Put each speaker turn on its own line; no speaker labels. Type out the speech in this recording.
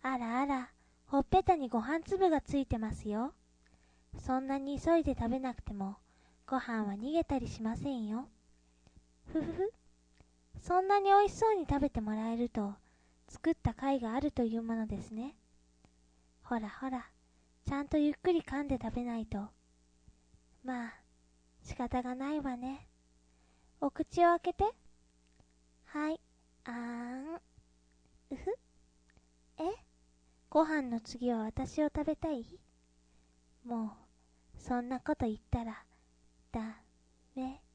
あらあら、ほっぺたにご飯粒がついてますよ。そんなに急いで食べなくても、ご飯は逃げたりしませんよ。ふふふ。そんなにおいしそうに食べてもらえると、作った甲斐があるというものですね。ほらほら、ちゃんとゆっくり噛んで食べないと。まあ、仕方がないわね。お口を開けて。はい、あーん。うふ。え？ご飯の次は私を食べたい？もう、そんなこと言ったら、ダメ